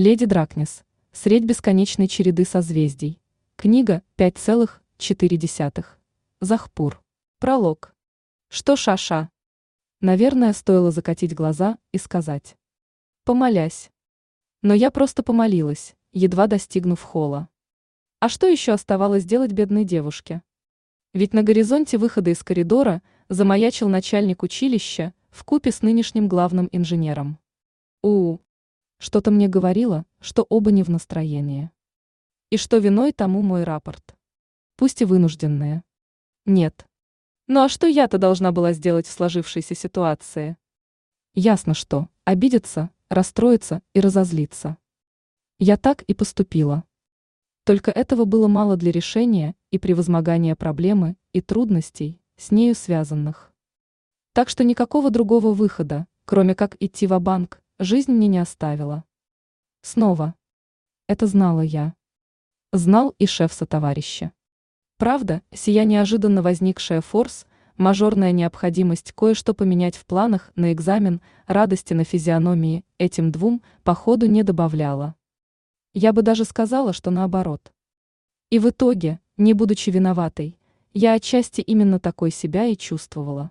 Леди Дракнис. Средь бесконечной череды созвездий. Книга 5,4. Захпур. Пролог. Что Шаша? Наверное, стоило закатить глаза и сказать. Помолясь. Но я просто помолилась, едва достигнув холла. А что еще оставалось делать бедной девушке? Ведь на горизонте выхода из коридора замаячил начальник училища вкупе с нынешним главным инженером. Что-то мне говорило, что оба не в настроении. И что виной тому мой рапорт. Пусть и вынужденные. Нет. Ну а что я-то должна была сделать в сложившейся ситуации? Ясно что, обидеться, расстроиться и разозлиться. Я так и поступила. Только этого было мало для решения и превозмогания проблемы и трудностей, с нею связанных. Так что никакого другого выхода, кроме как идти ва-банк, жизнь мне не оставила. Снова. Это знала я. Знал и шеф-сотоварища. Правда, сия неожиданно возникшая форс-мажорная необходимость кое-что поменять в планах на экзамен радости на физиономии этим двум, походу, не добавляла. Я бы даже сказала, что наоборот. И в итоге, не будучи виноватой, я отчасти именно такой себя и чувствовала.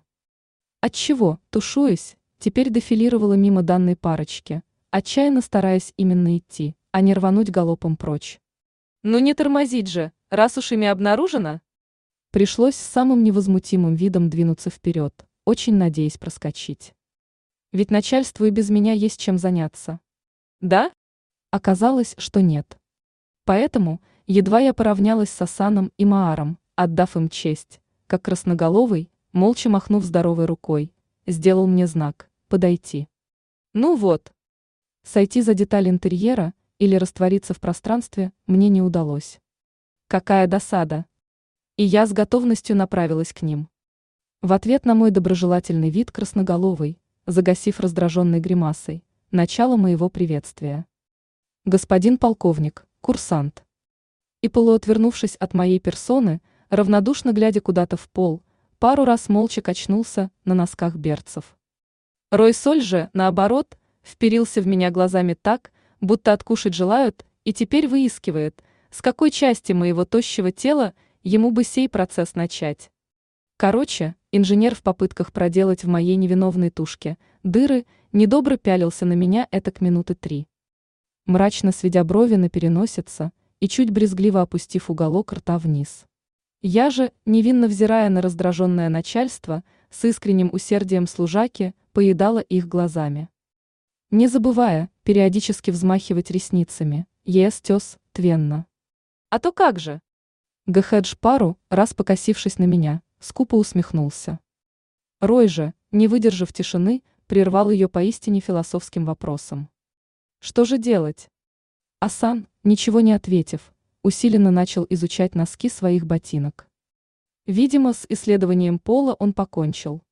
Отчего, тушуясь, теперь дефилировала мимо данной парочки, отчаянно стараясь именно идти, а не рвануть галопом прочь. Ну не тормозить же, раз уж ими обнаружено. Пришлось с самым невозмутимым видом двинуться вперед, очень надеясь проскочить. Ведь начальству и без меня есть чем заняться. Да? Оказалось, что нет. Поэтому, едва я поравнялась с Асаном и Мааром, отдав им честь, как красноголовый, молча махнув здоровой рукой, сделал мне знак «подойти». Ну вот. Сойти за деталь интерьера или раствориться в пространстве мне не удалось. Какая досада! И я с готовностью направилась к ним. В ответ на мой доброжелательный вид красноголовый, загасив раздраженной гримасой, начало моего приветствия. Господин полковник, курсант. И полуотвернувшись от моей персоны, равнодушно глядя куда-то в пол, пару раз молча качнулся на носках берцев. Рой-Соль же, наоборот, вперился в меня глазами так, будто откушать желают, и теперь выискивает, с какой части моего тощего тела ему бы сей процесс начать. Короче, инженер в попытках проделать в моей невиновной тушке дыры недобро пялился на меня этак минуты 3. Мрачно сведя брови на переносице и чуть брезгливо опустив уголок рта вниз. Я же, невинно взирая на раздраженное начальство, с искренним усердием служаки, поедала их глазами. Не забывая периодически взмахивать ресницами, ес-тес, твенно. А то как же? Гэхэдж пару, раз покосившись на меня, скупо усмехнулся. Рой же, не выдержав тишины, прервал ее поистине философским вопросом. Что же делать? Асан, ничего не ответив, усиленно начал изучать носки своих ботинок. Видимо, с исследованием пола он покончил.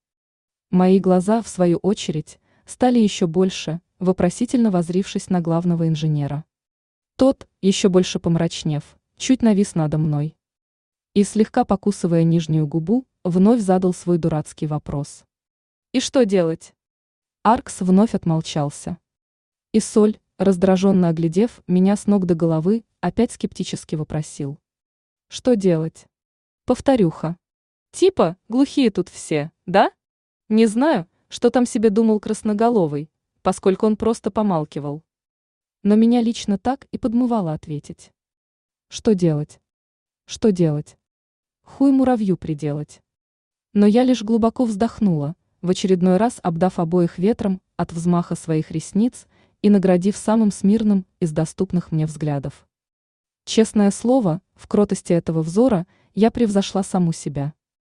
Мои глаза, в свою очередь, стали еще больше, вопросительно воззрившись на главного инженера. Тот, еще больше помрачнев, чуть навис надо мной. И, слегка покусывая нижнюю губу, вновь задал свой дурацкий вопрос. И что делать? Аркс вновь отмолчался. И Соль, раздраженно оглядев меня с ног до головы, опять скептически вопросил. Что делать? Повторюха. Типа, глухие тут все, да? Не знаю, что там себе думал красноголовый, поскольку он просто помалкивал. Но меня лично так и подмывало ответить. Что делать? Что делать? Хуй муравью приделать. Но я лишь глубоко вздохнула, в очередной раз обдав обоих ветром от взмаха своих ресниц и наградив самым смирным из доступных мне взглядов. Честное слово, в кротости этого взора я превзошла саму себя.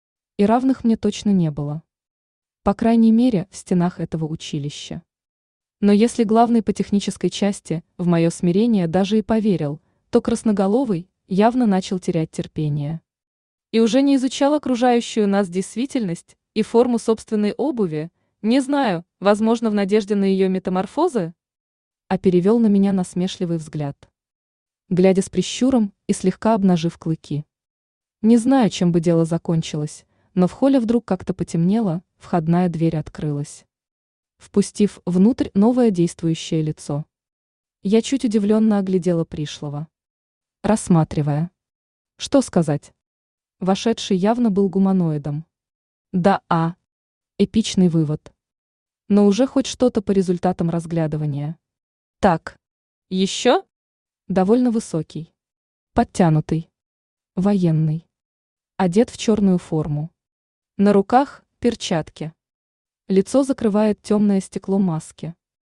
И равных мне точно не было. По крайней мере, в стенах этого училища. Но если главный по технической части в мое смирение даже и поверил, то красноголовый явно начал терять терпение. И уже не изучал окружающую нас действительность и форму собственной обуви, не знаю, возможно, в надежде на ее метаморфозы, а перевел на меня насмешливый взгляд, глядя с прищуром и слегка обнажив клыки. Не знаю, чем бы дело закончилось, но в холле вдруг как-то потемнело, входная дверь открылась, впустив внутрь новое действующее лицо. Я чуть удивленно оглядела пришлого, рассматривая. Что сказать? Вошедший явно был гуманоидом. Да, эпичный вывод. Но уже хоть что-то по результатам разглядывания. Так, еще? Довольно высокий, подтянутый, военный, одет в черную форму. На руках перчатки. Лицо закрывает темное стекло маски.